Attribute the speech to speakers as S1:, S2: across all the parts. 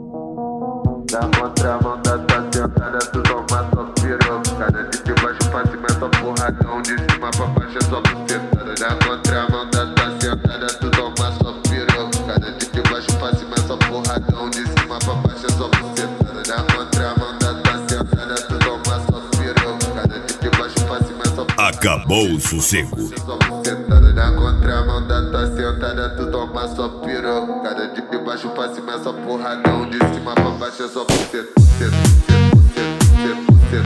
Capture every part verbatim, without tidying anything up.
S1: Da contramão da tua sentada, tu toma só pirocada. De baixo pra cima é só porradão, de cima pra baixo é só bucetada. Da contramão da tua sentada, tu toma só pirocada. De baixo pra cima é só porradão, de cima pra baixo é só bucetada. Da contramão da tua sentada, tu toma só pirocada. De baixo pra cima é só porradão.
S2: Acabou o sossego.
S1: Na contramão da tua sentada, tu toma só pirocada. De baixo pra cima é só porradão, de cima pra baixo é só buceta, buceta, buceta, buceta,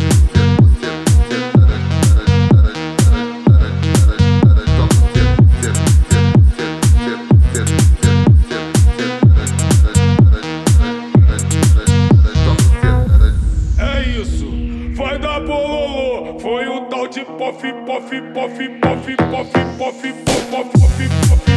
S1: buceta.
S3: É isso, vai dar bololô. Foi o tal de pof, pof, pof, pof, pof, pof, pof, pof, pof, pof.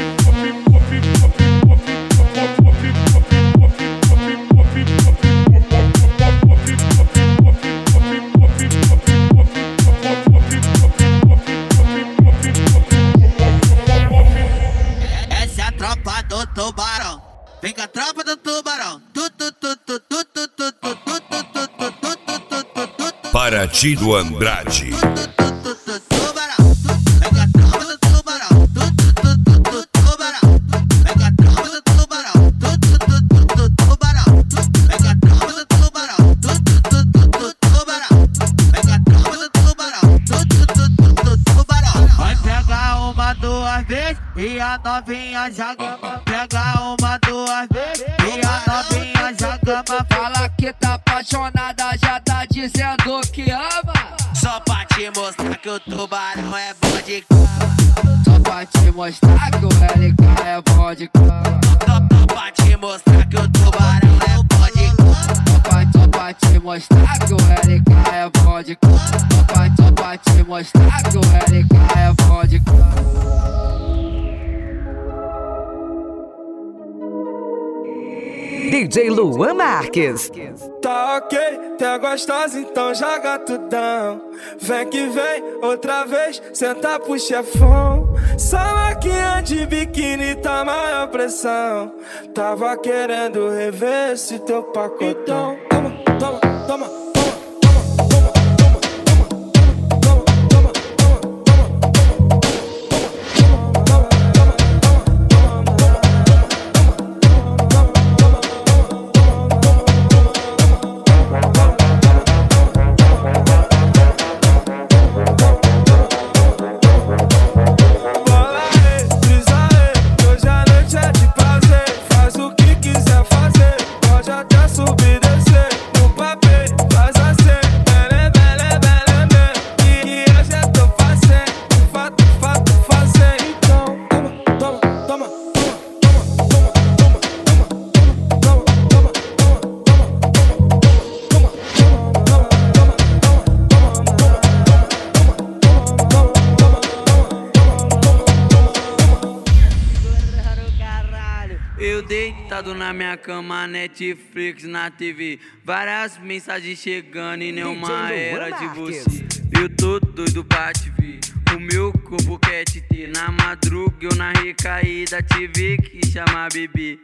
S4: Essa é a tropa do tubarão. Vem com a tropa do tubarão. Tu, tu, tu, tu, tu, tu, tu, tu, tu, tu, tu, tu, tu, tu.
S2: Paraty do Andrade.
S4: E a novinha joga, pega uma, duas vezes. E a novinha joga,
S5: fala que tá apaixonada, já tá dizendo que ama.
S4: Só pra te mostrar que o tubarão é bom de cama.
S5: Só pra te mostrar que o L K é bom de cama.
S4: Só pra te mostrar que o tubarão é bom de cama.
S5: Só pra, só pra te mostrar que o L K é bom de cama. Só pra, só pra te mostrar que o L K é bom de cama.
S6: D J Luan Marques.
S7: Tá ok, tá gostosa, então joga tudão. Vem que vem, outra vez, senta pro chefão. Só maquinha de biquíni tá maior pressão. Tava querendo rever esse teu pacotão. Toma, toma, toma.
S8: Eu deitado na minha cama, Netflix na T V. Várias mensagens chegando e nenhuma era de você. Eu tô doido pra te ver, o meu corpo quer te ter. Na madruga eu na recaída tive que chamar bebê.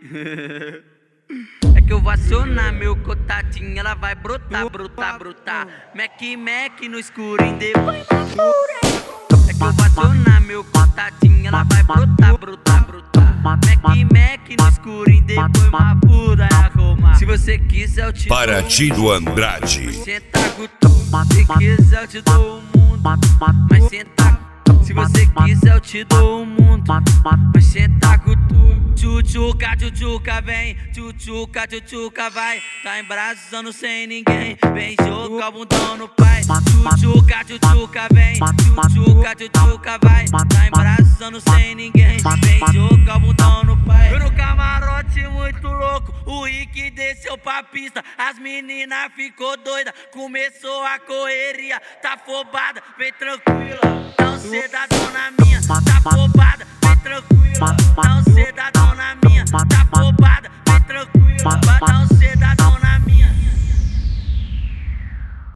S8: É que eu vou acionar meu contatinho, ela vai brotar, brotar, brotar. Mac, Mac no escurinho, depois na pura. É que eu vou acionar meu contatinho, ela vai brotar, brotar, brotar. Mac, Mac no escurinho, depois uma pura é arrumar. Se você quiser eu te dou
S2: Paraty do Andrade.
S8: mas senta com tudo. Se quiser eu te dou o mundo, mas senta. Se você quiser eu te dou o mundo, mas senta com tudo. Tchutchuca, tchutchuca, vem. Tchutchuca, tchutchuca, vai. Tá embraçando sem ninguém. Vem jogar o bundão no pai. Tchutchuca, tchutchuca, vem. Tchutchuca, tchutchuca, vai. Tá embraçando sem ninguém. Vem jogar o bundão no pai. Eu no camarote muito louco, o Rick desceu pra pista. As meninas ficou doida, começou a correria. Tá afobada, vem tranquila. Não cê da dona minha, tá afobada, vem tranquila. Não cê da dona minha, tá afobada, vem tranquila. Não cê da dona